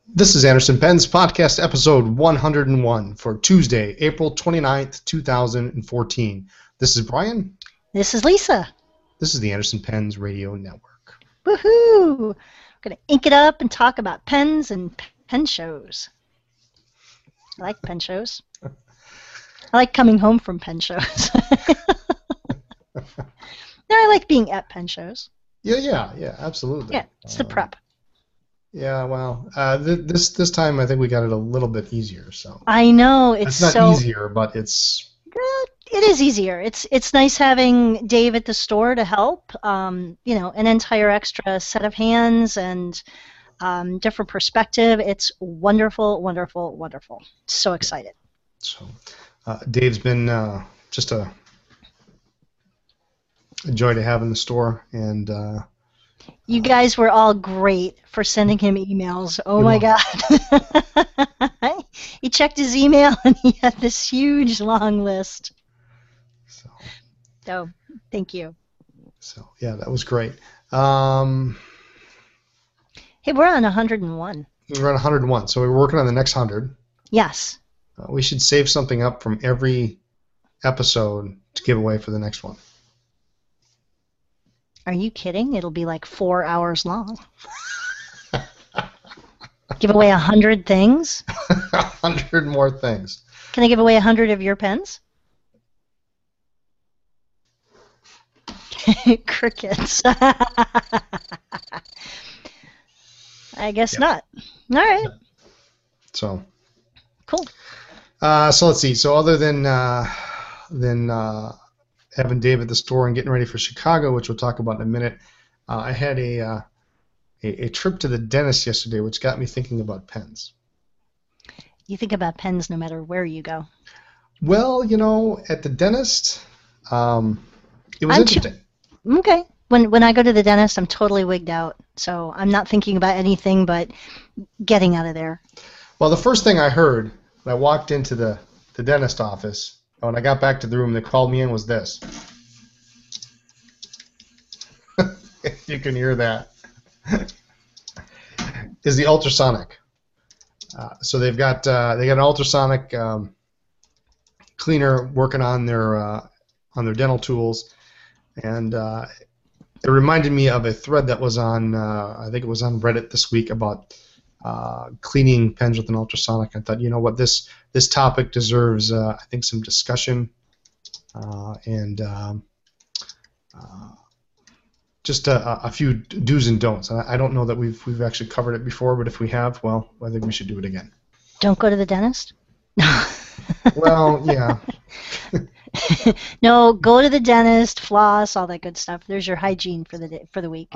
This is Anderson Penn's podcast episode 101 for Tuesday, April 29th, 2014. This is Brian. This is Lisa. This is the Anderson Penn's Radio Network. Woohoo! We're going to ink it up and talk about pens and pen shows. I like pen shows. I like coming home from pen shows. No, I like being at pen shows. Yeah, absolutely. Yeah, it's the prep. Yeah, well, this time I think we got it a little bit easier. So I know it's not so easier, but it's. It is easier. It's nice having Dave at the store to help. An entire extra set of hands and different perspective. It's wonderful, wonderful, wonderful. So excited. So, Dave's been just a joy to have in the store, and. You guys were all great for sending him emails. Oh my God. He checked his email and he had this huge long list. So, thank you. So, yeah, that was great. Hey, we're on 101. We're on 101, so we're working on the next 100. Yes. We should save something up from every episode to give away for the next one. Are you kidding? It'll be like 4 hours long. Give away 100 things? 100 more things. Can I give away 100 of your pens? Crickets. I guess not. All right. So. Cool. So let's see. So other than having Dave at the store and getting ready for Chicago, which we'll talk about in a minute, I had a trip to the dentist yesterday, which got me thinking about pens. You think about pens no matter where you go. Well, at the dentist, it was interesting. Okay. When I go to the dentist, I'm totally wigged out, so I'm not thinking about anything but getting out of there. Well, the first thing I heard when I walked into the dentist office, when I got back to the room, they called me in, was this. You can hear that. Is the ultrasonic. So they've got an ultrasonic cleaner working on their dental tools, and it reminded me of a thread that was on I think it was on Reddit this week about cleaning pens with an ultrasonic. I thought, you know what, this topic deserves I think some discussion and just a few do's and don'ts. I don't know that we've actually covered it before, but if we have, well, I think we should do it again. Don't go to the dentist? Well, yeah. No, go to the dentist, floss, all that good stuff. There's your hygiene for the week.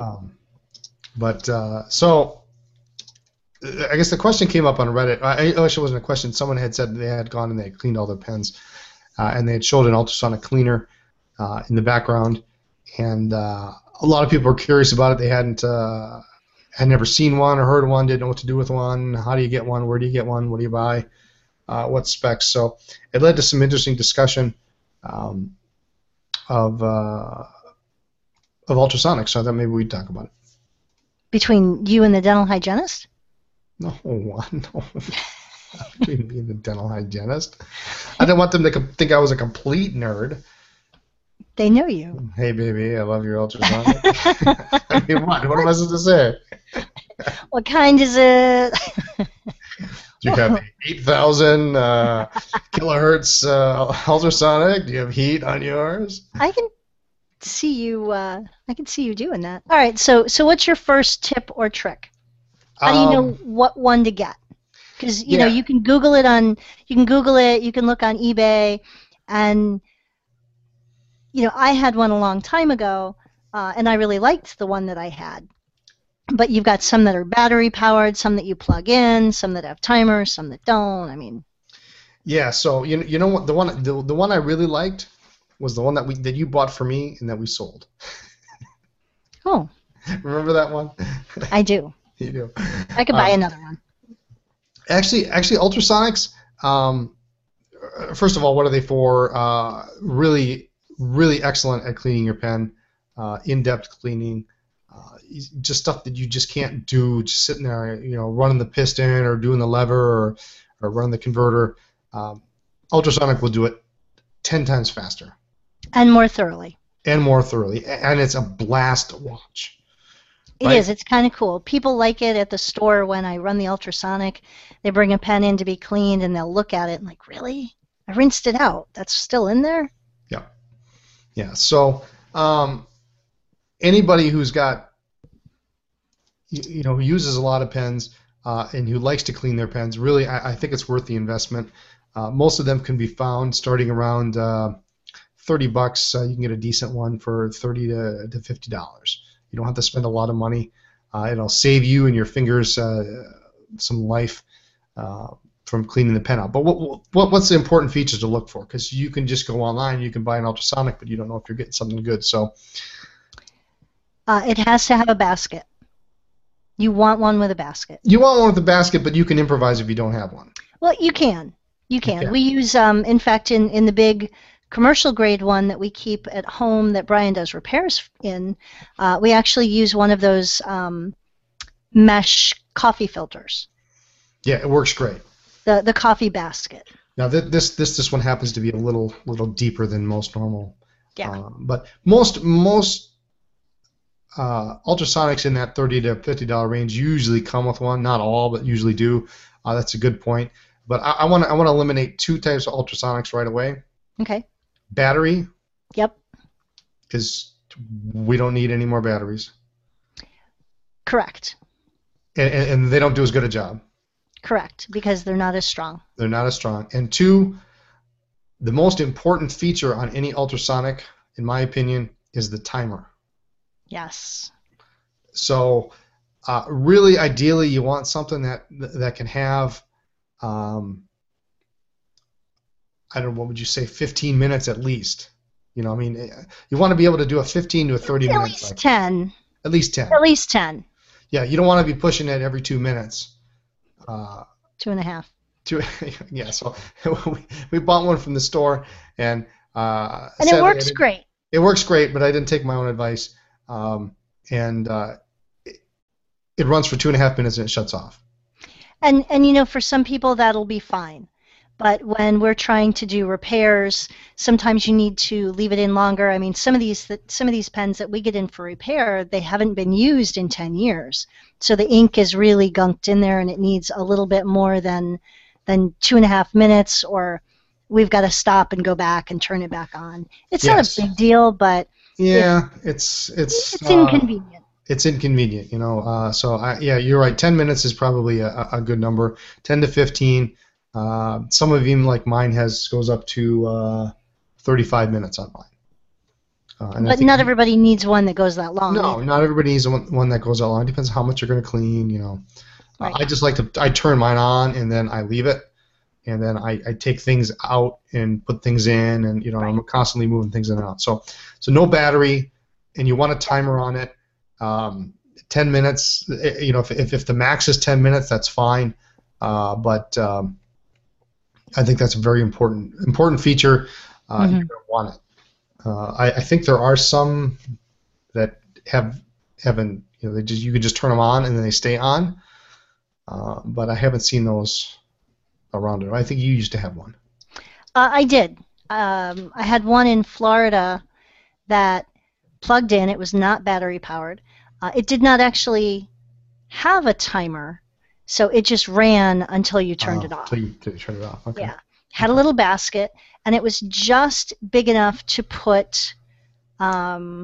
So I guess the question came up on Reddit. Actually, it wasn't a question. Someone had said they had gone and they had cleaned all their pens, and they had showed an ultrasonic cleaner in the background, and a lot of people were curious about it. They had never seen one or heard of one, didn't know what to do with one. How do you get one? Where do you get one? What do you buy? What specs? So it led to some interesting discussion of ultrasonics. So I thought maybe we'd talk about it. Between you and the dental hygienist? No. Between me and the dental hygienist. I didn't want them to think I was a complete nerd. They know you. Hey, baby, I love your ultrasonic. I mean, what am I supposed to say? What kind is it? Do you have 8,000 kilohertz ultrasonic? Do you have heat on yours? I can see you. I can see you doing that. All right. So what's your first tip or trick? How do you know what one to get? Because you know you can Google it. You can look on eBay, and I had one a long time ago, and I really liked the one that I had. But you've got some that are battery powered, some that you plug in, some that have timers, some that don't. I mean. Yeah. So you know what, the one I really liked was the one that you bought for me and that we sold. Oh. Remember that one? I do. You do. I could buy another one. Actually, ultrasonics. First of all, what are they for? Really, really excellent at cleaning your pen. In-depth cleaning. just stuff that you just can't do just sitting there, running the piston or doing the lever or running the converter. Ultrasonic will do it 10 times faster. And more thoroughly. And more thoroughly. And it's a blast to watch. It is. It's kind of cool. People like it at the store when I run the ultrasonic. They bring a pen in to be cleaned, and they'll look at it and like, really? I rinsed it out. That's still in there? Yeah. Yeah. So anybody who's got, who uses a lot of pens and who likes to clean their pens, really, I think it's worth the investment. Most of them can be found starting around $30. You can get a decent one for $30 to $50. You don't have to spend a lot of money. It'll save you and your fingers some life from cleaning the pen out. But what's the important features to look for? Because you can just go online, you can buy an ultrasonic, but you don't know if you're getting something good. So it has to have a basket. You want one with a basket. You want one with a basket, but you can improvise if you don't have one. Well, you can. You can. Okay. We use, in fact, in the big commercial grade one that we keep at home that Brian does repairs in, we actually use one of those mesh coffee filters. Yeah, it works great. The coffee basket. Now this one happens to be a little deeper than most normal. Yeah. But most ultrasonics in that $30 to $50 range usually come with one. Not all, but usually do. That's a good point. But I want to eliminate two types of ultrasonics right away. Okay. Battery. Yep. Because we don't need any more batteries. Correct. And they don't do as good a job. Correct, because they're not as strong. They're not as strong. And two, the most important feature on any ultrasonic, in my opinion, is the timer. Yes. So really, ideally, you want something that can have, I don't know, what would you say, 15 minutes at least. You want to be able to do a 15 to a 30 minutes. At least 10. At least 10. At least 10. Yeah, you don't want to be pushing it every 2 minutes. 2.5. Yeah, so we bought one from the store, and it works great. It works great, but I didn't take my own advice, and it runs for 2.5 minutes and it shuts off. And for some people that'll be fine. But when we're trying to do repairs, sometimes you need to leave it in longer. I mean, some of these pens that we get in for repair, they haven't been used in 10 years. So the ink is really gunked in there, and it needs a little bit more than 2.5 minutes, or we've got to stop and go back and turn it back on. It's not a big deal, but yeah, it's inconvenient. It's inconvenient, So you're right. 10 minutes is probably a good number. 10 to 15. Some of them, like mine, goes up to 35 minutes on mine. But not everybody needs one that goes that long. No, not everybody needs one that goes that long. It depends on how much you're going to clean. Right. I just I turn mine on and then I leave it, and then I take things out and put things in, and right. I'm constantly moving things in and out. So no battery, and you want a timer on it. 10 minutes. If the max is 10 minutes, that's fine. But I think that's a very important feature. You're going to want it. I think there are some that haven't. You can just turn them on and then they stay on. But I haven't seen those around it. I think you used to have one. I did. I had one in Florida that plugged in. It was not battery powered. It did not actually have a timer. So it just ran until you turned it off. Until you turned it off. Okay. Yeah. Had a little basket, and it was just big enough to put. You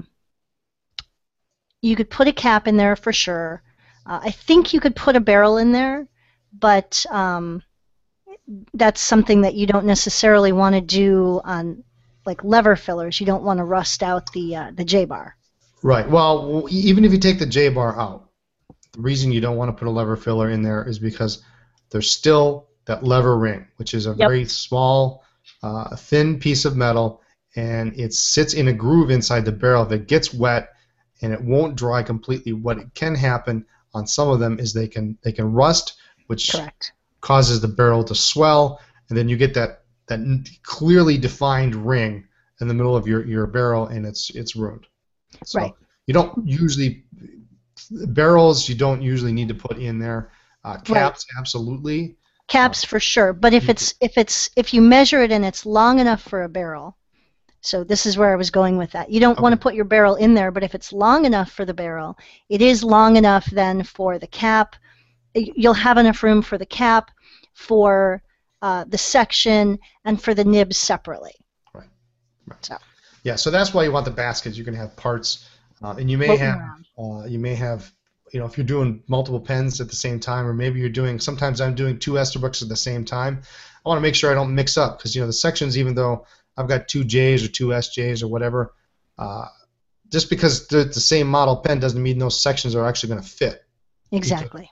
could put a cap in there for sure. I think you could put a barrel in there, but that's something that you don't necessarily want to do on like lever fillers. You don't want to rust out the J-bar. Right. Well, even if you take the J-bar out. The reason you don't want to put a lever filler in there is because there's still that lever ring, which is a very small, thin piece of metal, and it sits in a groove inside the barrel. If it gets wet and it won't dry completely, what it can happen on some of them is they can rust, which Correct. Causes the barrel to swell, and then you get that clearly defined ring in the middle of your barrel, and it's ruined. So right. You don't usually Barrels you don't usually need to put in there. Caps, right. absolutely. Caps for sure. But if you measure it and it's long enough for a barrel, so this is where I was going with that. You don't want to put your barrel in there, but if it's long enough for the barrel, it is long enough then for the cap. You'll have enough room for the cap, for the section, and for the nibs separately. Right. So. Yeah, so that's why you want the baskets. You're going to have parts, and you may have, if you're doing multiple pens at the same time, or maybe you're doing. Sometimes I'm doing 2 Esterbrooks at the same time. I want to make sure I don't mix up because the sections, even though I've got 2 J's or 2 SJs or whatever, just because they're the same model pen doesn't mean those sections are actually going to fit. Exactly.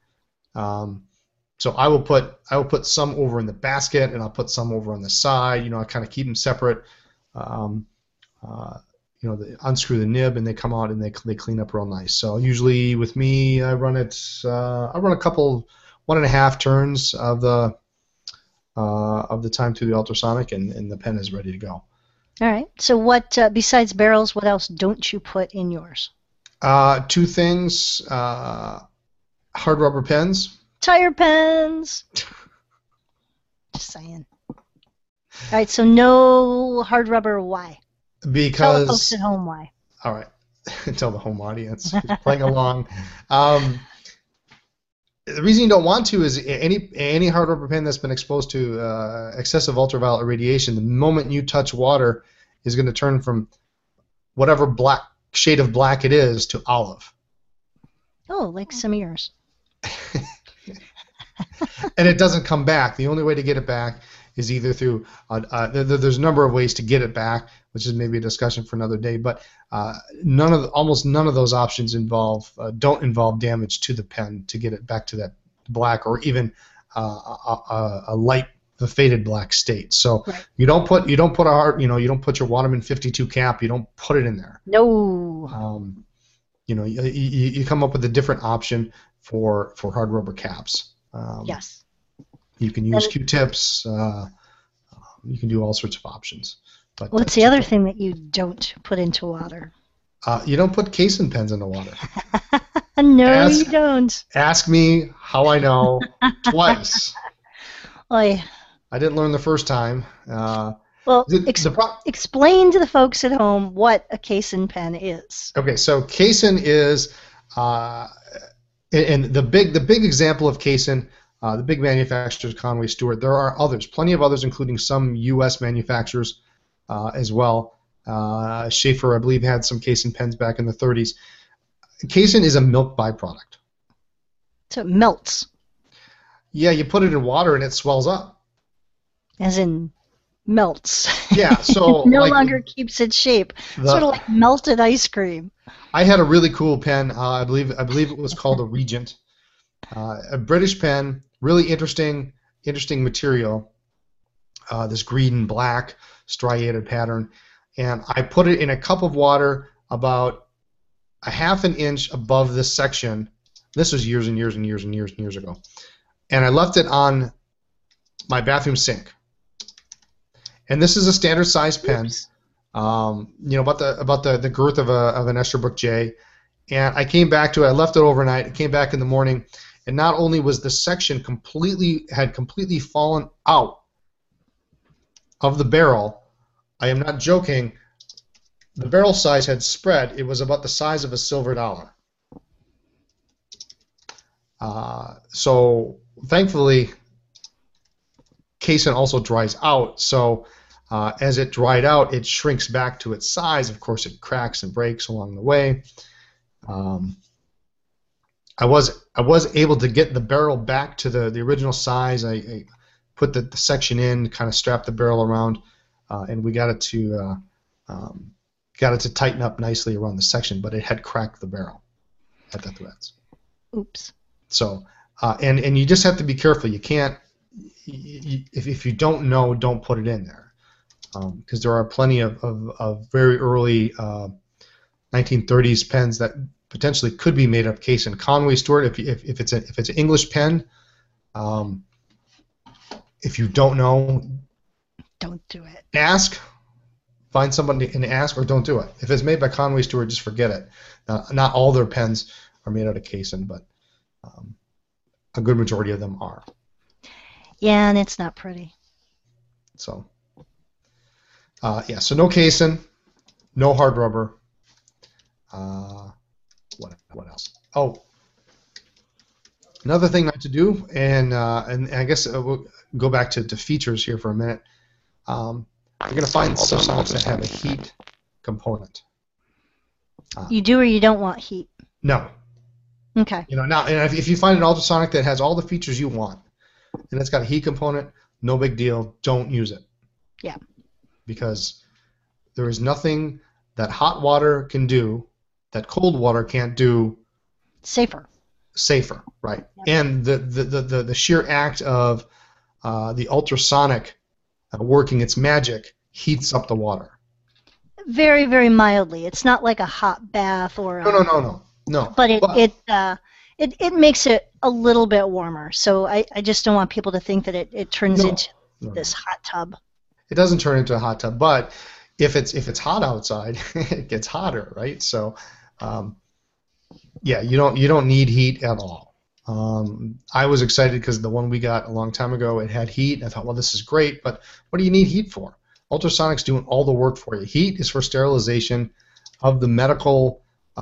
So I will put some over in the basket, and I'll put some over on the side. I kind of keep them separate. They unscrew the nib and they come out and they clean up real nice. So usually with me, I run a couple 1.5 turns of the time through the ultrasonic, and the pen is ready to go. All right. So what besides barrels, what else don't you put in yours? 2 things: hard rubber pens, tire pens. Just saying. All right. So no hard rubber. Why? Because tell the folks at home why. All right. Tell the home audience who's playing along. The reason you don't want to is any hard rubber pen that's been exposed to excessive ultraviolet radiation, the moment you touch water, is going to turn from whatever black shade of black it is to olive. Oh, like some of yours. And it doesn't come back. The only way to get it back is either through there's a number of ways to get it back, which is maybe a discussion for another day. But almost none of those options don't involve damage to the pen to get it back to that black or even a light, the faded black state. So right. you don't put your Waterman 52 cap. You don't put it in there. No. You come up with a different option for hard rubber caps. Yes. You can use Q-tips. You can do all sorts of options. But what's the other thing that you don't put into water? You don't put Kaysen pens into water. No, you don't. Ask me how I know twice. Oy. I didn't learn the first time. Explain to the folks at home what a Kaysen pen is. Okay, so Kaysen is, and the big example of Kaysen. The big manufacturers, Conway Stewart. There are others, plenty of others, including some U.S. manufacturers as well. Schaefer, I believe, had some Kaysen pens back in the 30s. Kaysen is a milk byproduct. So it melts. Yeah, you put it in water and it swells up. As in melts. Yeah, so no longer keeps its shape. Sort of like melted ice cream. I had a really cool pen. I believe it was called a Regent. A British pen, really interesting material, this green and black striated pattern, and I put it in a cup of water about a 1/2 inch above this section. This was years and years and years and years and years ago, and I left it on my bathroom sink. And this is a standard size pen, about the girth of an Esterbrook J. And I came back to it. I left it overnight. I came back in the morning. And not only was the section had completely fallen out of the barrel, I am not joking, the barrel size had spread. It was about the size of a silver dollar. So thankfully, Kaysen also dries out. So as it dried out, it shrinks back to its size. Of course, it cracks and breaks along the way. I was able to get the barrel back to the original size. I put the section in, kind of strapped the barrel around, and we got it to tighten up nicely around the section. But it had cracked the barrel at the threads. Oops. So and you just have to be careful. You can't if you don't know, don't put it in there, because there are plenty of very early 1930s pens that potentially could be made of Kaysen. Conway Stewart, if it's an English pen, if you don't know, don't do it. Ask, find somebody and ask, or don't do it. If it's made by Conway Stewart, just forget it. Not all their pens are made out of casein, but a good majority of them are. Yeah, and it's not pretty. So, yeah, so no casein, no hard rubber. What else? Oh, another thing not to do, and I guess we'll go back to features here for a minute. You're going to find ultrasonics that have a heat component. You do or you don't want heat? No. Okay. Now, and if you find an ultrasonic that has all the features you want, and it's got a heat component, no big deal. Don't use it. Yeah. Because there is nothing that hot water can do that cold water can't do. Safer, right? Yeah. And the sheer act of the ultrasonic working its magic heats up the water. Very, very mildly. It's not like a hot bath or no. But it makes it a little bit warmer. So I just don't want people to think that it turns into this hot tub. It doesn't turn into a hot tub, but if it's hot outside, it gets hotter, right? So, yeah, you don't need heat at all. I was excited because the one we got a long time ago, it had heat. I thought, well, this is great, but what do you need heat for? Ultrasonic's doing all the work for you. Heat is for sterilization of the medical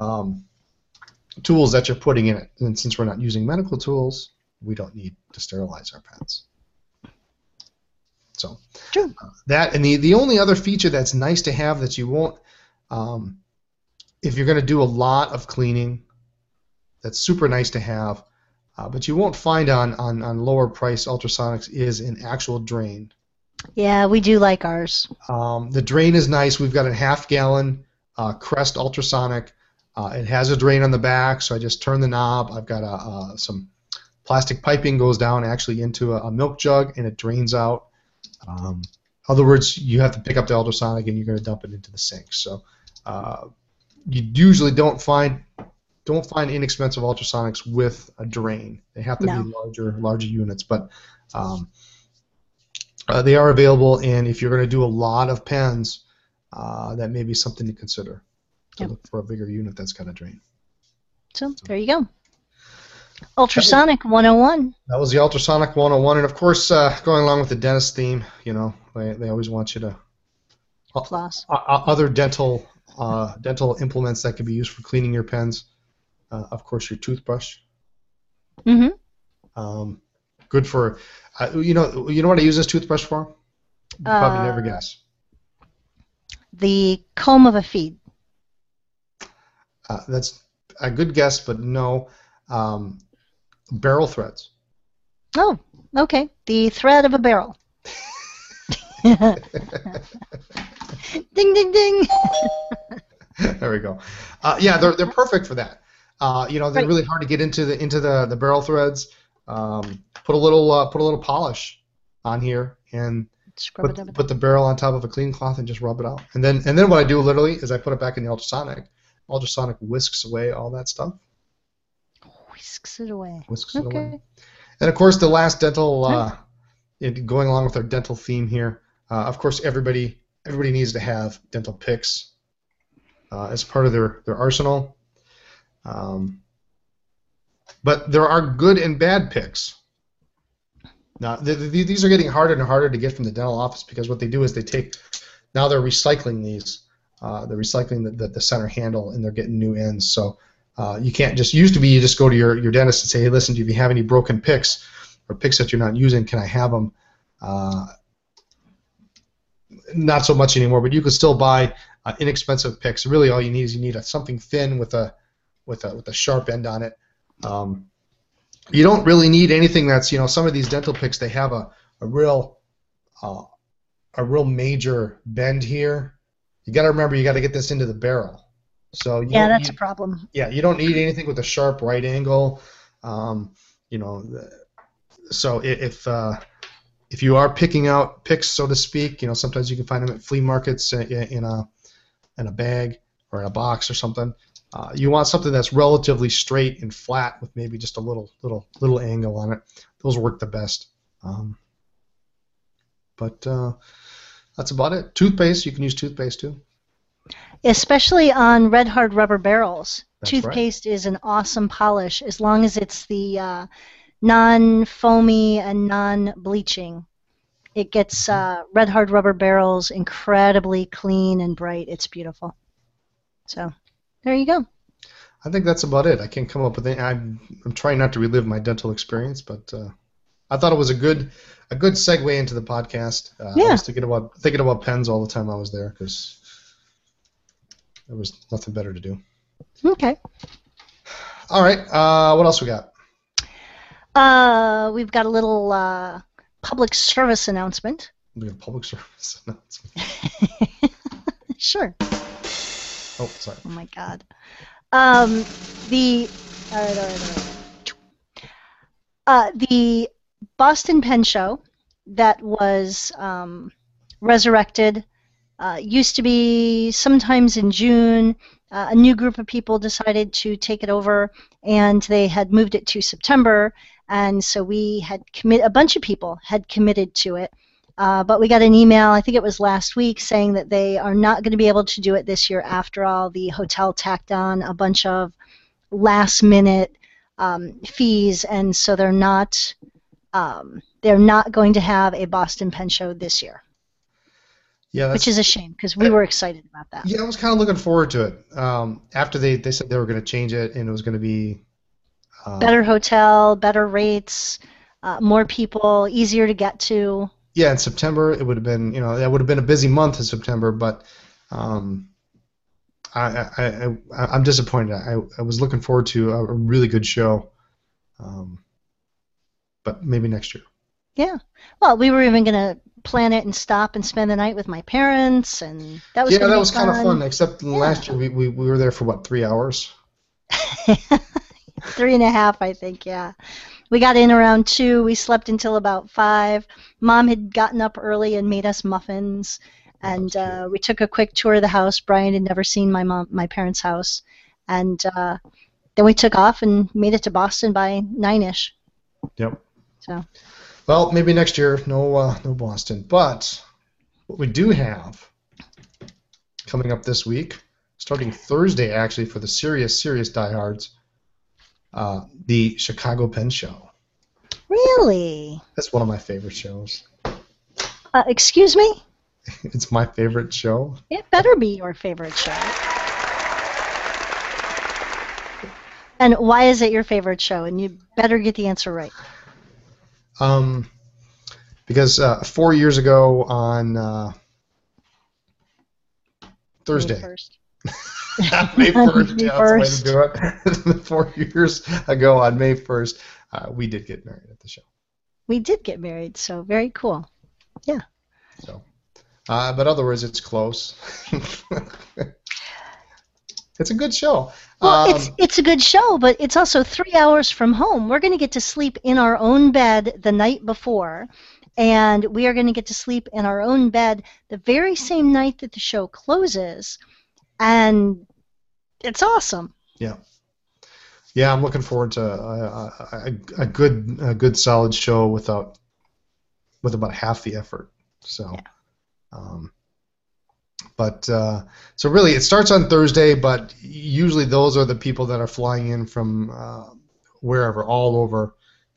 tools that you're putting in it. And since we're not using medical tools, we don't need to sterilize our pens. So True. That, and the only other feature that's nice to have that you won't, if you're going to do a lot of cleaning, that's super nice to have, but you won't find on lower price ultrasonics is an actual drain. Yeah, we do like ours. The drain is nice. We've got a half-gallon Crest ultrasonic. It has a drain on the back, so I just turn the knob. I've got some plastic piping goes down actually into a milk jug, and it drains out. In other words, you have to pick up the ultrasonic and you're going to dump it into the sink. So you usually don't find inexpensive ultrasonics with a drain. They have to be larger units, but they are available. And if you're going to do a lot of pens, that may be something to consider. To look for a bigger unit that's got a drain. So there you go. Ultrasonic 101. That was the Ultrasonic 101, and of course, going along with the dentist theme, they always want you to floss. Other dental implements that can be used for cleaning your pens. Of course, your toothbrush. Mm-hmm. Good for, you know what I use this toothbrush for? You'd probably never guess. The comb of a feed. That's a good guess, but no. Barrel threads. Oh, okay. The thread of a barrel. Ding, ding, ding. There we go. Yeah, they're perfect for that. They're really hard to get into the barrel threads. Put a little polish on here and put the barrel on top of a clean cloth and just rub it out. And then what I do literally is I put it back in the ultrasonic. Ultrasonic whisks away all that stuff. Whisks it away. Whisks it away. And of course, the last dental, going along with our dental theme here, of course, everybody needs to have dental picks as part of their arsenal. But there are good and bad picks. Now, these are getting harder and harder to get from the dental office because what they do is now they're recycling these. They're recycling the center handle and they're getting new ends. So you can't used to be you just go to your dentist and say, hey, listen, do you have any broken picks or picks that you're not using? Can I have them? Not so much anymore, but you could still buy inexpensive picks. Really, all you need something thin with a sharp end on it. You don't really need anything that's some of these dental picks they have a real major bend here. You got to remember you got to get this into the barrel. So that's a problem. Yeah, you don't need anything with a sharp right angle. So if you are picking out picks, so to speak, sometimes you can find them at flea markets in a bag or in a box or something. You want something that's relatively straight and flat with maybe just a little angle on it. Those work the best. But that's about it. Toothpaste, you can use toothpaste too. Especially on red hard rubber barrels. toothpaste is an awesome polish as long as it's the non-foamy and non-bleaching. It gets Red Hard Rubber Barrels incredibly clean and bright. It's beautiful. So there you go. I think that's about it. I can't come up with any. I'm trying not to relive my dental experience, but I thought it was a good segue into the podcast. Yeah. I was thinking about pens all the time I was there because there was nothing better to do. Okay. All right. What else we got? We've got a little public service announcement. We got a public service announcement. Sure. Oh, sorry. Oh my God. The Boston Pen Show that was resurrected used to be sometimes in June. A new group of people decided to take it over, and they had moved it to September. And so we had a bunch of people had committed to it. But we got an email, I think it was last week, saying that they are not going to be able to do it this year after all. The hotel tacked on a bunch of last-minute fees, and so they're not going to have a Boston Pen Show this year. Yeah, which is a shame because we were excited about that. Yeah, I was kind of looking forward to it. After they said they were going to change it and it was going to be better hotel, better rates, more people, easier to get to. Yeah, in September it would have been, that would have been a busy month in September, but I'm disappointed. I was looking forward to a really good show, but maybe next year. Yeah, well, we were even going to plan it and stop and spend the night with my parents, and that was that was kind of fun. Except last year we were there for what, 3 hours? 3.5, I think. Yeah. We got in around 2. We slept until about 5. Mom had gotten up early and made us muffins, and we took a quick tour of the house. Brian had never seen my parents' house, and then we took off and made it to Boston by 9-ish. Yep. So. Well, maybe next year, no Boston. But what we do have coming up this week, starting Thursday actually for the serious diehards, the Chicago Pen Show. Really? That's one of my favorite shows. Excuse me? It's my favorite show. It better be your favorite show. And why is it your favorite show? And you better get the answer right. Because 4 years ago on Thursday. May 1st. May 1st, May yeah, 1st. that's the way to do it. 4 years ago on May 1st, we did get married at the show. We did get married, so very cool. Yeah. So, but otherwise, it's close. It's a good show. Well, it's a good show, but it's also 3 hours from home. We're going to get to sleep in our own bed the night before, and we are going to get to sleep in our own bed the very same night that the show closes, and it's awesome. Yeah. Yeah, I'm looking forward to a good solid show with about half the effort. So. Yeah. But so really, it starts on Thursday, but usually those are the people that are flying in from wherever, all over.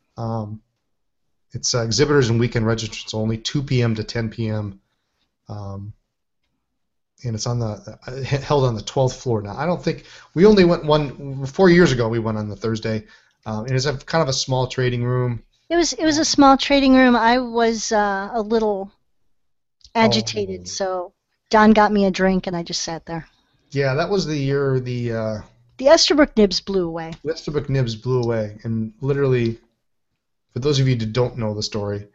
It's exhibitors and weekend registrants only, 2 p.m. to 10 p.m. And it's held on the 12th floor. Now, I don't think we only went 4 years ago. We went on the Thursday, and it's kind of a small trading room. It was a small trading room. I was a little agitated, so. Don got me a drink, and I just sat there. Yeah, that was the year the Esterbrook Nibs blew away. The Esterbrook Nibs blew away, and literally, for those of you who don't know the story,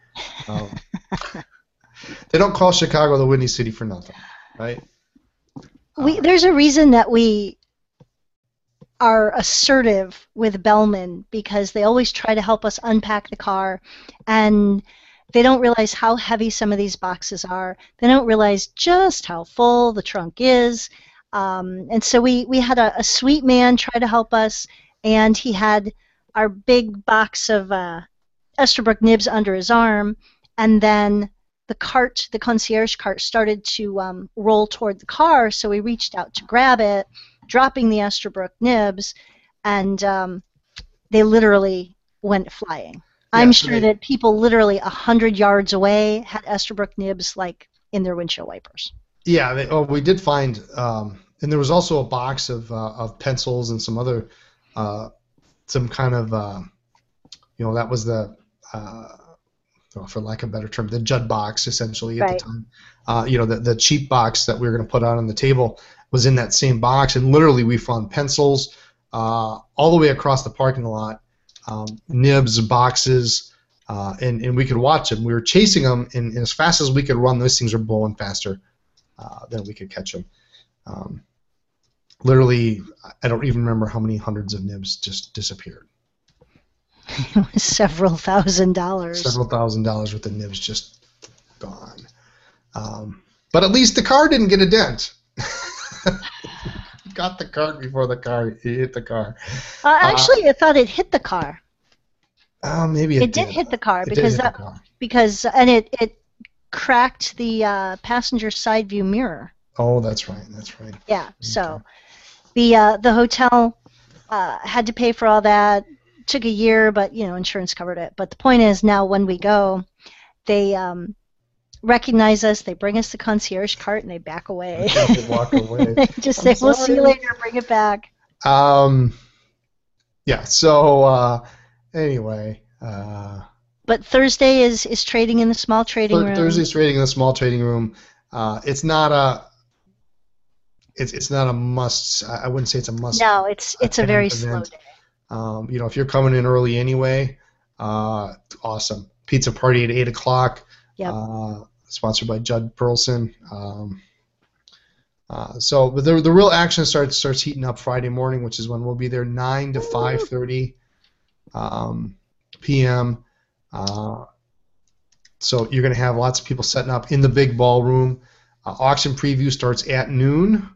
they don't call Chicago the Windy City for nothing, right? There's a reason that we are assertive with Bellman, because they always try to help us unpack the car, and they don't realize how heavy some of these boxes are. They don't realize just how full the trunk is. And so we had a sweet man try to help us, and he had our big box of Esterbrook Nibs under his arm, and then the concierge cart, started to roll toward the car, so we reached out to grab it, dropping the Esterbrook nibs, and they literally went flying. Yeah, I'm sure that people literally 100 yards away had Esterbrook nibs like in their windshield wipers. Yeah, we did find, and there was also a box of pencils and some other, some kind of, that was the, for lack of a better term, the Judd box essentially at the time. The cheap box that we were going to put out on the table was in that same box, and literally we found pencils all the way across the parking lot, nibs, boxes, and we could watch them. We were chasing them, and as fast as we could run, those things were blowing faster than we could catch them. Literally, I don't even remember how many hundreds of nibs just disappeared. It was several $1,000s. Several $1,000s worth of nibs just gone. But at least the car didn't get a dent. Got the cart before the car hit the car. Actually, I thought it hit the car. Maybe it did hit the car because it cracked the passenger side view mirror. Oh, that's right. Yeah. Okay. So the hotel had to pay for all that. Took a year, but insurance covered it. But the point is, now when we go, they recognize us. They bring us the concierge cart and they back away. They walk away. They just say, "We'll see you later. Bring it back." Yeah. So anyway. But Thursday is trading in the small trading room. Thursday's trading in the small trading room. It's not a must. I wouldn't say it's a must. No, it's a very slow day. If you're coming in early anyway, awesome. Pizza party at 8 o'clock. Yep. Sponsored by Judd Pearlson. But the real action starts heating up Friday morning, which is when we'll be there 9 to 5:30 p.m. So you're going to have lots of people setting up in the big ballroom. Auction preview starts at noon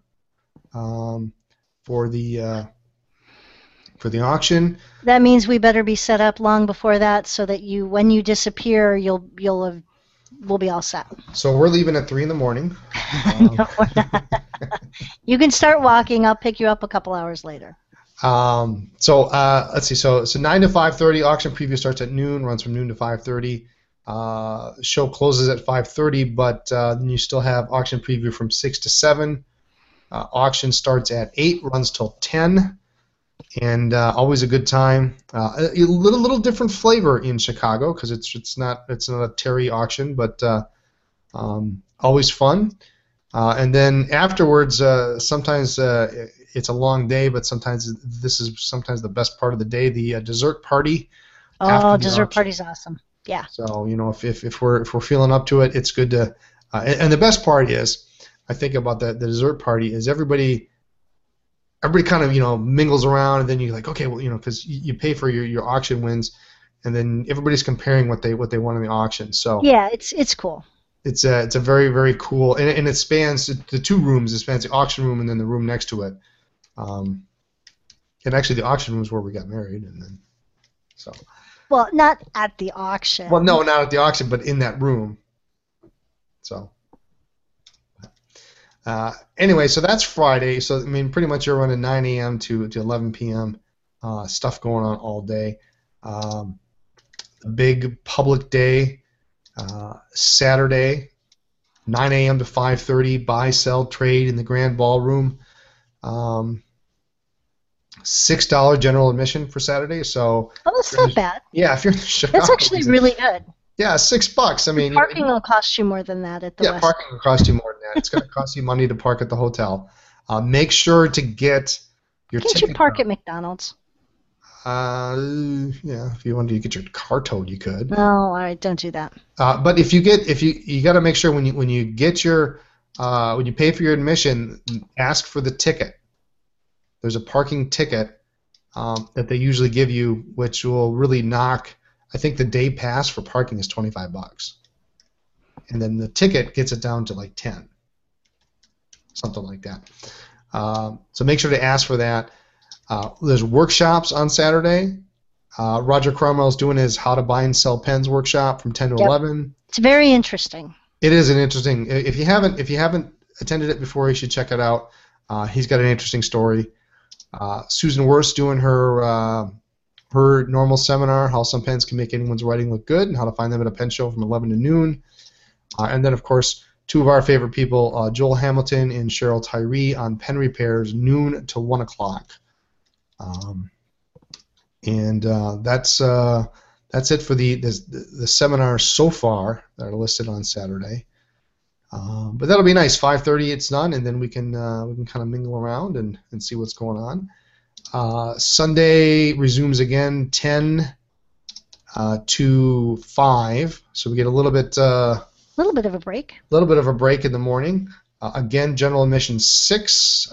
for the auction. That means we better be set up long before that, so that when you disappear, we'll be all set. So we're leaving at 3 in the morning. No, we're not. You can start walking. I'll pick you up a couple hours later. Let's see. So 9 to 5:30. Auction preview starts at noon. Runs from noon to 5:30. Show closes at 5:30, but then you still have auction preview from 6 to 7. Auction starts at 8. Runs till 10. And always a good time. A little different flavor in Chicago because it's not a Terry auction, but always fun. And then afterwards, sometimes it's a long day, but sometimes this is the best part of the day. The dessert party. Oh, dessert party's awesome. Yeah. So if we're feeling up to it, it's good to. And the best part is, I think about the dessert party is everybody kind of mingles around, and then you're like, okay, well, because you pay for your auction wins, and then everybody's comparing what they won in the auction. So yeah, it's cool. It's a very, very cool, and it spans the two rooms. It spans the auction room and then the room next to it. And actually, the auction room is where we got married, and then so. Well, not at the auction. Well, no, not at the auction, but in that room. So. Anyway, so that's Friday. So I mean, pretty much you're running 9 a.m. to 11 p.m. Stuff going on all day. A big public day. Saturday, 9 a.m. to 5:30. Buy, sell, trade in the Grand Ballroom. $6 general admission for Saturday. So. Oh, that's not bad. Yeah, if you're in Chicago. That's actually really good. Yeah, $6. I mean, parking will cost you more than that at the West. Yeah, parking will cost you more than that. It's going to cost you money to park at the hotel. Make sure to get your ticket. Can't you park at McDonald's? Yeah, if you wanted to get your car towed, you could. No, all right, don't do that. But if you got to make sure when you get your when you pay for your admission, ask for the ticket. There's a parking ticket that they usually give you, which will really knock. I think the day pass for parking is $25, and then the ticket gets it down to like 10, something like that. So make sure to ask for that. There's workshops on Saturday. Roger Cromwell's doing his How to Buy and Sell Pens workshop from 10 to 11. It's very interesting. It is an interesting. If you haven't attended it before, you should check it out. He's got an interesting story. Susan Wurst doing her normal seminar, how some pens can make anyone's writing look good, and how to find them at a pen show from 11 to noon. And then, of course, two of our favorite people, Joel Hamilton and Cheryl Tyree, on pen repairs, noon to 1 o'clock. That's it for the seminars so far that are listed on Saturday. But that'll be nice. 5:30 it's done, and then we can kind of mingle around and see what's going on. Sunday resumes again 10 to 5, so we get a little bit of a break. A little bit of a break in the morning. Again, general admission $6.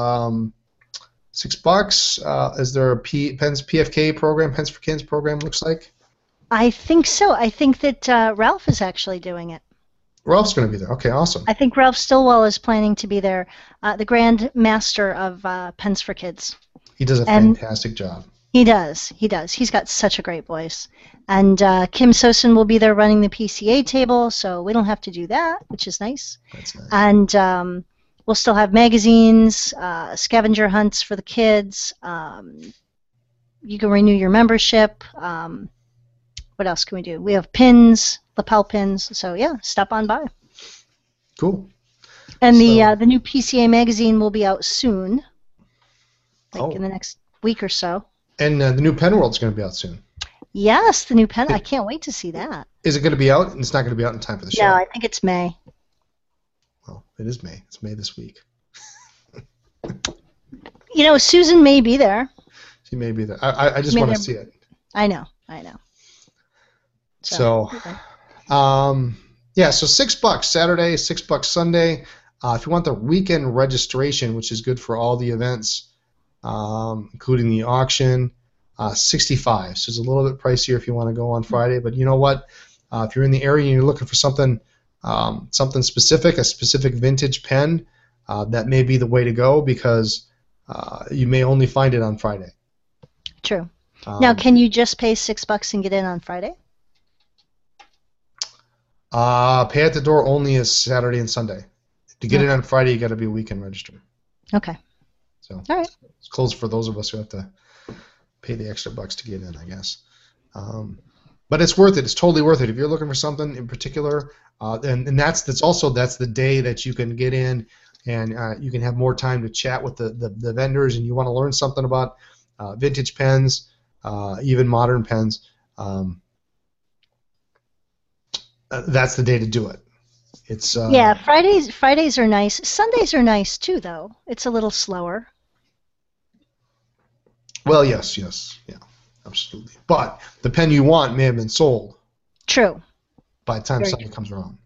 $6. Is there a Pens PFK program, Pens for Kids program? Looks like. I think so. I think that Ralph is actually doing it. Ralph's going to be there. Okay, awesome. I think Ralph Stillwell is planning to be there, the Grand Master of Pens for Kids. He does a fantastic job. He does. He's got such a great voice. And Kim Sosin will be there running the PCA table, so we don't have to do that, which is nice. That's nice. And we'll still have magazines, scavenger hunts for the kids. You can renew your membership. What else can we do? We have pins, lapel pins. So yeah, stop on by. Cool. And the new PCA magazine will be out soon, in the next week or so. And the new Pen World's going to be out soon. Yes, the new pen. I can't wait to see that. Is it going to be out? It's not going to be out in time for the show. No, I think it's May. Well, it is May. It's May this week. Susan may be there. She may be there. I just want to see it. I know. So $6 Saturday, $6 Sunday. If you want the weekend registration, which is good for all the events, including the auction, $65. So it's a little bit pricier if you want to go on Friday. But you know what? If you're in the area and you're looking for something specific, a specific vintage pen, that may be the way to go because you may only find it on Friday. True. Now, can you just pay $6 and get in on Friday? Pay at the door only is Saturday and Sunday. To get in on Friday, you got to be a weekend register. Okay. So all right. It's closed for those of us who have to pay the extra bucks to get in, I guess. But it's worth it. It's totally worth it. If you're looking for something in particular, and that's the day that you can get in and you can have more time to chat with the vendors, and you want to learn something about vintage pens, even modern pens. That's the day to do it. It's Fridays are nice. Sundays are nice too, though. It's a little slower. Well, yes, yeah, absolutely. But the pen you want may have been sold. True. By the time Sunday comes around.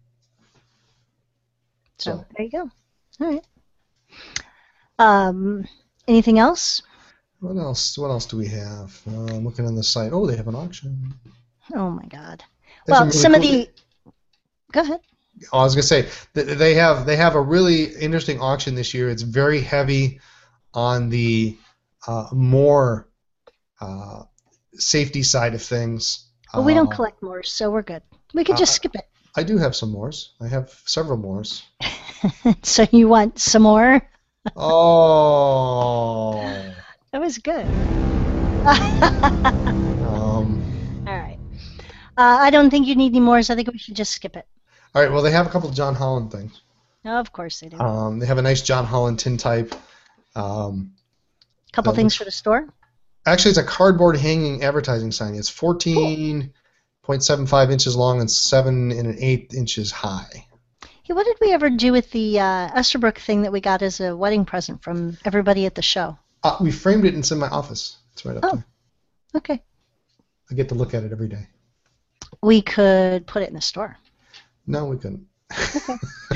So there you go. All right. Anything else? What else do we have? I'm looking on the site. Oh, they have an auction. Oh my God. Well, really some of the. Go ahead. I was gonna say they have a really interesting auction this year. It's very heavy on the more safety side of things. Well, we don't collect mores, so we're good. We could just skip it. I do have some mores. I have several mores. So you want some more? Oh. That was good. All right. I don't think you need any mores. I think we should just skip it. All right. Well, they have a couple of John Holland things. Oh, of course they do. They have a nice John Holland tintype. Couple things for the store? Actually, it's a cardboard hanging advertising sign. It's 14.75 inches long and 7 1/8 inches high. Hey, what did we ever do with the Esterbrook thing that we got as a wedding present from everybody at the show? We framed it and it's in my office. It's right up there. Okay. I get to look at it every day. We could put it in the store. No, we couldn't. Okay.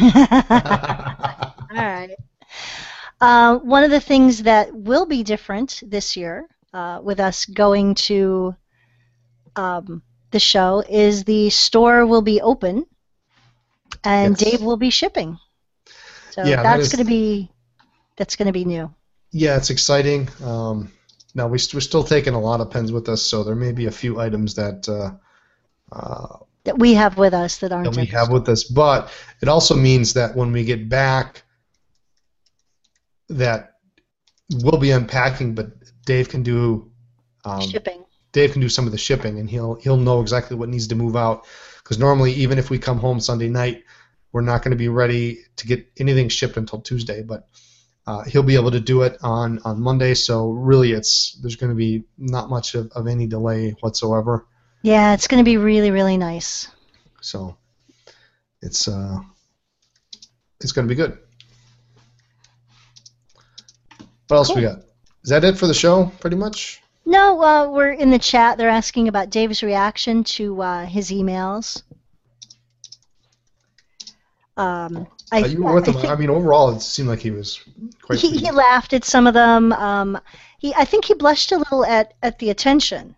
All right. One of the things that will be different this year with us going to the show is the store will be open and yes. Dave will be shipping. So yeah, that's going to be new. Yeah, it's exciting. Now we're still taking a lot of pens with us, so there may be a few items that we have with us that aren't. That we have with us, but it also means that when we get back that we'll be unpacking, but Dave can do shipping. Dave can do some of the shipping, and he'll know exactly what needs to move out. Because normally, even if we come home Sunday night, we're not going to be ready to get anything shipped until Tuesday. But he'll be able to do it on Monday. So really, there's going to be not much of any delay whatsoever. Yeah, it's going to be really, really nice. So it's going to be good. What else we got? Is that it for the show, pretty much? No, we're in the chat. They're asking about Dave's reaction to his emails. You were with him. I mean, overall, it seemed like he was quite. He laughed at some of them. I think he blushed a little at the attention.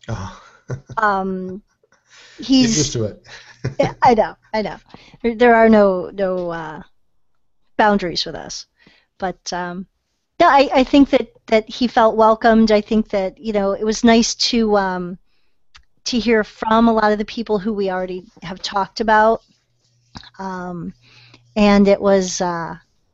Oh. He's get used to it. Yeah, I know. There are no boundaries with us, but. Yeah, I think that he felt welcomed. I think that it was nice to hear from a lot of the people who we already have talked about, and it was I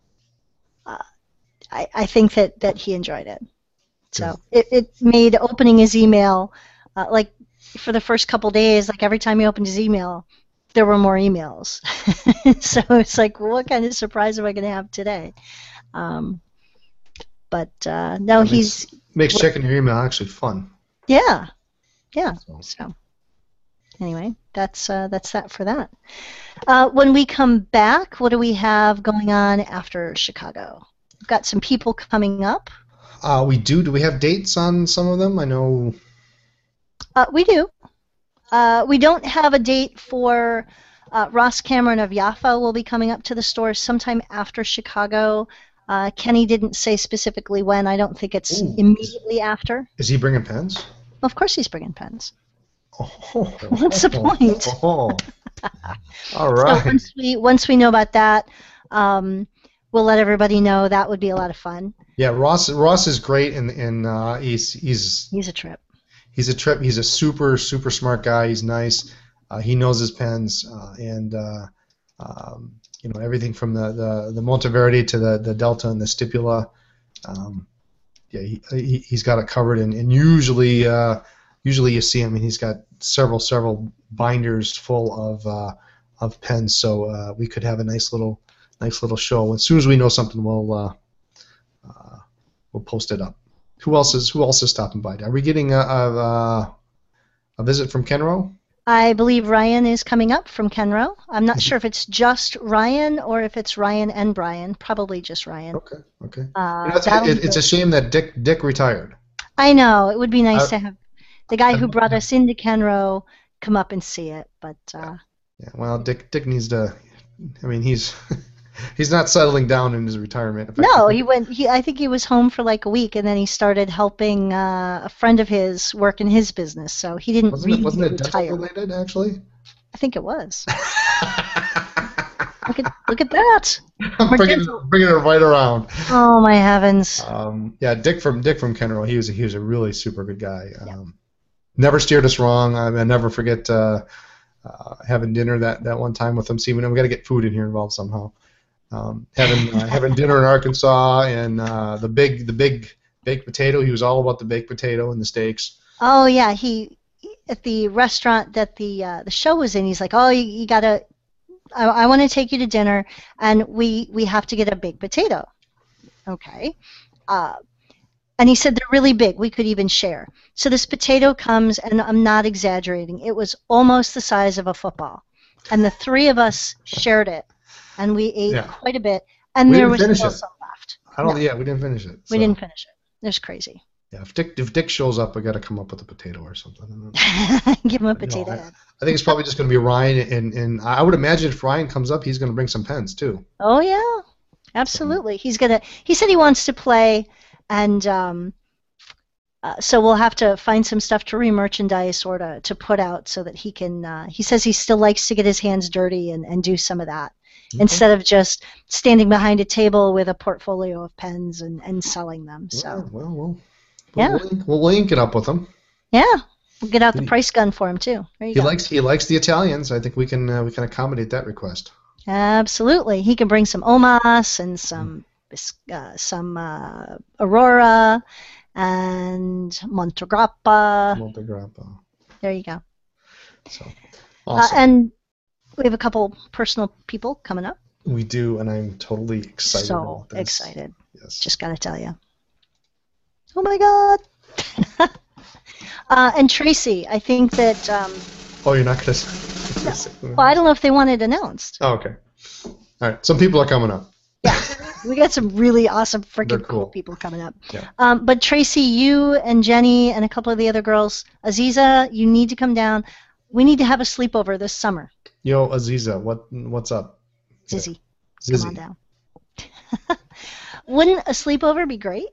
think that he enjoyed it. So it made opening his email like for the first couple days, like every time he opened his email, there were more emails. So it's like, well, what kind of surprise am I going to have today? But no, makes checking your email actually fun. Yeah. So anyway, that's that for that. When we come back, what do we have going on after Chicago? We've got some people coming up. We do. Do we have dates on some of them? I know. We do. We don't have a date for Ross Cameron of Jaffa will be coming up to the store sometime after Chicago. Kenny didn't say specifically when. I don't think it's immediately after. Is he bringing pens? Of course he's bringing pens. Oh. What's the point? Oh. All right. So once we know about that, we'll let everybody know. That would be a lot of fun. Yeah, Ross is great, and he's a trip. He's a trip. He's a super smart guy. He's nice. He knows his pens, and everything from the Monteverde to the Delta and the Stipula. He's got it covered, and usually you see him, and he's got several binders full of pens. So we could have a nice little show. As soon as we know something, we'll post it up. Who else is stopping by? Are we getting a visit from Kenro? I believe Ryan is coming up from Kenro. I'm not sure if it's just Ryan or if it's Ryan and Brian. Probably just Ryan. Okay. It's a shame that Dick retired. I know. It would be nice to have the guy who brought us into Kenro come up and see it, but. Yeah. Well, Dick needs to. I mean, he's not settling down in his retirement. No, I think he was home for like a week, and then he started helping a friend of his work in his business. So he didn't wasn't it retire. dental related, actually? I think it was. Look at that. I'm bringing it right around. Oh my heavens. Dick from Kenro. He was a really super good guy. Never steered us wrong. I never forget having dinner that one time with him. See, we got to get food in here involved somehow. Having dinner in Arkansas, and the big baked potato. He was all about the baked potato and the steaks. Oh yeah, he at the restaurant that the show was in. He's like, oh, you gotta. I want to take you to dinner, and we have to get a baked potato. Okay. And he said they're really big. We could even share. So this potato comes, and I'm not exaggerating. It was almost the size of a football, and the three of us shared it. And we ate quite a bit, and there was still some left. We didn't finish it. We didn't finish it. It was crazy. Yeah, if Dick shows up, we got to come up with a potato or something. Give him a potato head. I think it's probably just going to be Ryan, and I would imagine if Ryan comes up, he's going to bring some pens too. Oh yeah, absolutely. He said he wants to play, and so we'll have to find some stuff to re-merchandise or to put out so that he can. He says he still likes to get his hands dirty and do some of that. Okay. Instead of just standing behind a table with a portfolio of pens and selling them. So we'll link it up with him. Yeah, we'll get out the price gun for him too. There you go. He likes the Italians. I think we can accommodate that request. Absolutely, he can bring some Omas and some some Aurora, and Montegrappa. Montegrappa. There you go. So, awesome. And we have a couple personal people coming up. We do, and I'm totally excited about this. So excited. Yes. Just got to tell you. Oh, my God. And Tracy, I think that... oh, you're not going to... Well, I don't know if they want it announced. Oh, okay. All right. Some people are coming up. Yeah. We got some really awesome freaking cool people coming up. Yeah. But Tracy, you and Jenny and a couple of the other girls, Aziza, you need to come down. We need to have a sleepover this summer. Yo, Aziza, what's up? Zizzy. Zizzy. Come on down. Wouldn't a sleepover be great?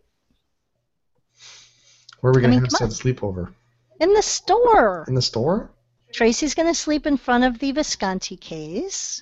Where are we going to have said sleepover? In the store. In the store? Tracy's going to sleep in front of the Visconti case.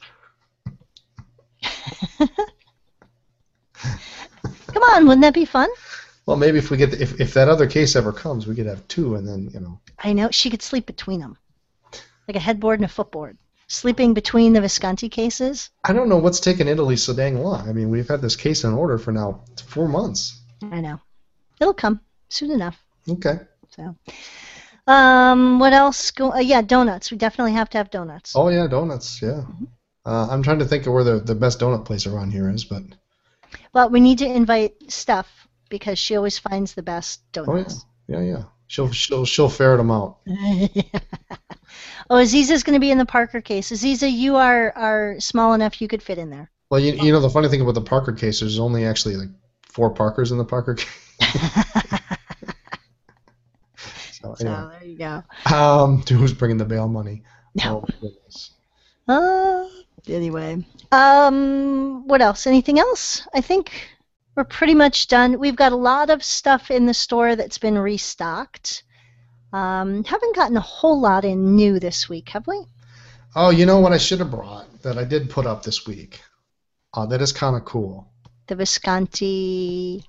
Come on, wouldn't that be fun? Well, maybe if we get if that other case ever comes, we could have two, and then I know she could sleep between them, like a headboard and a footboard, sleeping between the Visconti cases. I don't know what's taken Italy so dang long. I mean, we've had this case in order for now 4 months. I know, it'll come soon enough. Okay. So, what else? Yeah, donuts. We definitely have to have donuts. Oh yeah, donuts. Yeah. Mm-hmm. I'm trying to think of where the best donut place around here is, but. Well, we need to invite Steph because she always finds the best donuts. Oh yeah. She'll ferret them out. Oh, Aziza's going to be in the Parker case. Aziza, you are small enough you could fit in there. Well, you know the funny thing about the Parker case, there's only actually like 4 Parkers in the Parker case. So there you go. Who's bringing the bail money? No. Anyway. What else? Anything else? I think we're pretty much done. We've got a lot of stuff in the store that's been restocked. Haven't gotten a whole lot in new this week, have we? Oh, you know what I should have brought that I did put up this week? That is kind of cool. The Visconti...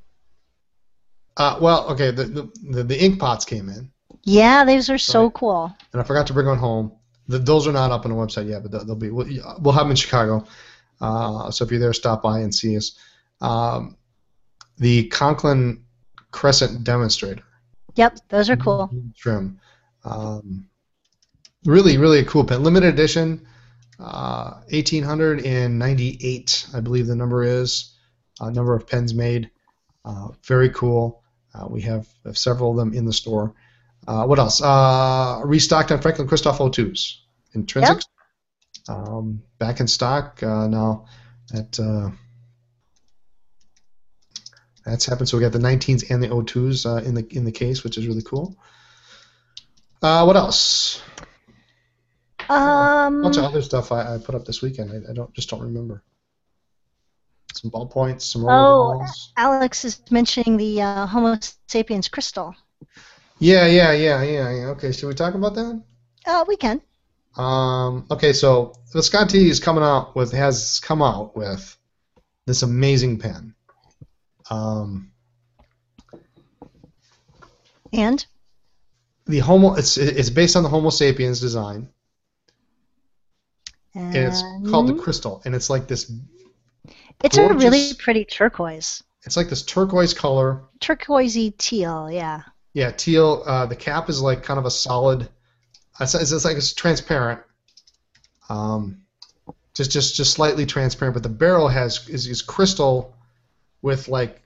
well, okay, the ink pots came in. Yeah, those are so cool. And I forgot to bring one home. Those are not up on the website yet, but they'll be. We'll have them in Chicago. So if you're there, stop by and see us. The Conklin Crescent Demonstrator. Yep, those are cool. Trim. Really, really a cool pen. Limited edition, 1,898, I believe the number is. Number of pens made. Very cool. We have several of them in the store. What else? Restocked on Franklin Christoph O2s. Intrinsics. Yep. Back in stock now. That's happened. So we got the 19s and the O2s in the case, which is really cool. What else? A bunch of other stuff I put up this weekend. I don't remember. Some ballpoints, some roller balls. Alex is mentioning the Homo sapiens crystal. Yeah. Okay, should we talk about that? We can. Okay, so Visconti has come out with this amazing pen. And the it's based on the Homo sapiens design. And it's called the Crystal, and it's like this. It's gorgeous, a really pretty turquoise. It's like this turquoise color. Turquoisey teal, yeah. Yeah, teal. The cap is like kind of a solid. It's like it's transparent. Just slightly transparent, but the barrel is crystal, with like.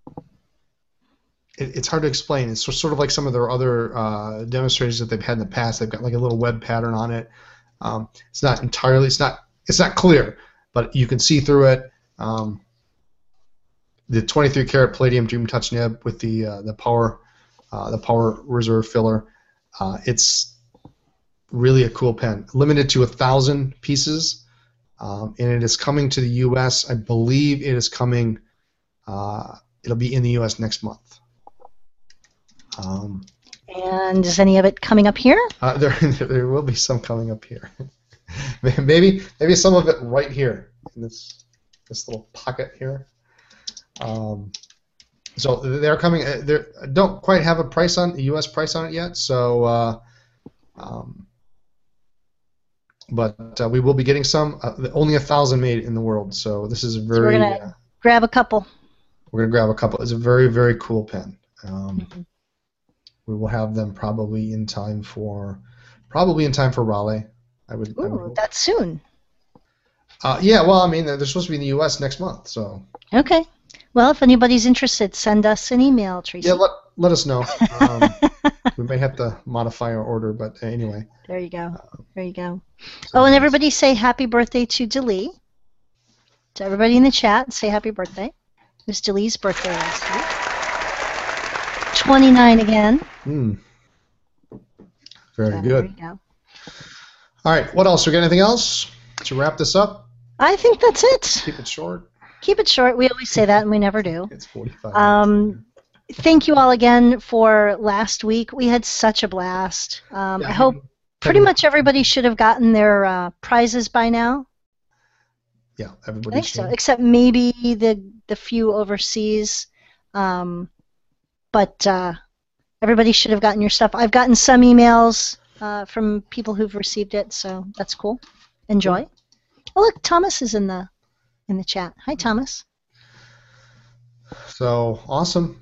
It's hard to explain. It's sort of like some of their other demonstrators that they've had in the past. They've got like a little web pattern on it. It's not entirely. It's not clear, but you can see through it. The 23 karat palladium Dream Touch nib with the power reserve filler. It's really a cool pen. Limited to 1,000 pieces, and it is coming to the U.S. I believe it is coming. It'll be in the U.S. next month. And is any of it coming up here? There will be some coming up here. maybe some of it right here in this little pocket here. So they're coming. They don't quite have a U.S. price on it yet. So, but we will be getting some. Only 1,000 made in the world. So this is very. grab a couple. We're going to grab a couple. It's a very, very cool pen. We will have them probably in time for Raleigh. I would hope. That's soon. Yeah, well, I mean, they're supposed to be in the U.S. next month, so. Okay. Well, if anybody's interested, send us an email, Tracy. Yeah, let us know. We may have to modify our order, but anyway. There you go. There you go. So and everybody say happy birthday to Delee. To everybody in the chat, say happy birthday. It was Delee's birthday last week. 29 again. Very good. There you go. All right, what else? We got anything else to wrap this up? I think that's it. Keep it short. Keep it short. We always say that, and we never do. It's 45 minutes. Thank you all again for last week. We had such a blast. I hope pretty much everybody should have gotten their prizes by now. Yeah, everybody I think so, except maybe the few overseas. But everybody should have gotten your stuff. I've gotten some emails from people who've received it, so that's cool. Enjoy. Oh, look, Thomas is in the chat. Hi, Thomas. So awesome.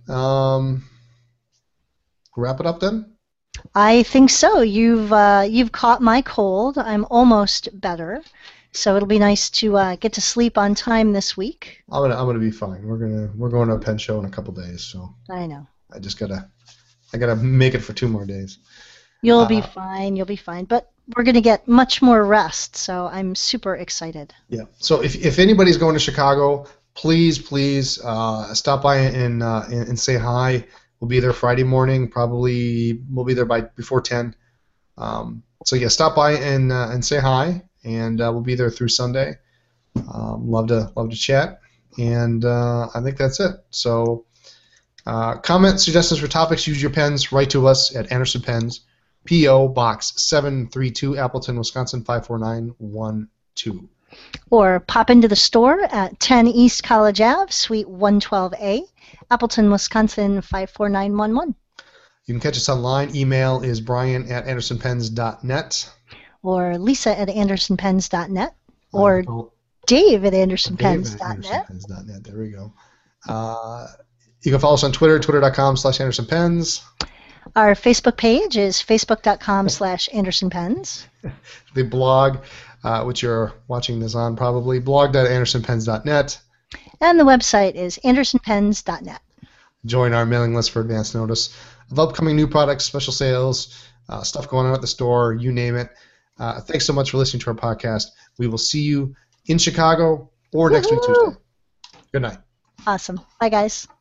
Wrap it up then. I think so. You've caught my cold. I'm almost better, so it'll be nice to get to sleep on time this week. I'm gonna be fine. We're going to a pen show in a couple days, so. I know. I gotta make it for 2 more days. You'll be fine. You'll be fine. But we're gonna get much more rest, so I'm super excited. Yeah. So if anybody's going to Chicago, please stop by and say hi. We'll be there Friday morning. Probably we'll be there before 10. So yeah, stop by and say hi, and we'll be there through Sunday. Love to chat, and I think that's it. So comments, suggestions for topics, use your pens. Write to us at Anderson Pens, P.O. Box 732, Appleton, Wisconsin 54912. Or pop into the store at 10 East College Ave, Suite 112A, Appleton, Wisconsin 54911. You can catch us online. Email is brian@andersonpens.net. Or lisa@andersonpens.net. Or dave@andersonpens.net. There we go. You can follow us on Twitter, twitter.com/andersonpens. Our Facebook page is facebook.com/andersonpens. The blog, which you're watching this on probably, blog.andersonpens.net. And the website is andersonpens.net. Join our mailing list for advance notice of upcoming new products, special sales, stuff going on at the store, you name it. Thanks so much for listening to our podcast. We will see you in Chicago or next week Tuesday. Good night. Awesome. Bye, guys.